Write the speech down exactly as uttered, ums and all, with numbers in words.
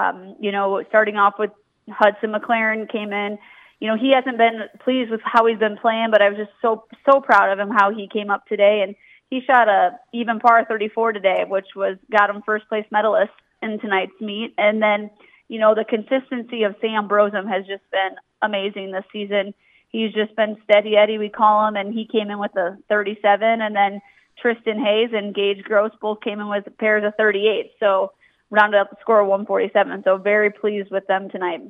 Um, you know, starting off with Hudson McLaren came in. You know, he hasn't been pleased with how he's been playing, but I was just so, so proud of him how he came up today. And he shot a even par thirty-four today, which was got him first place medalist in tonight's meet. And then, you know, the consistency of Sam Brosem has just been amazing this season. He's just been steady Eddie, we call him, and he came in with a thirty-seven. And then Tristan Hayes and Gage Gross both came in with pairs of thirty-eight. So rounded up the score of one forty-seven. So very pleased with them tonight.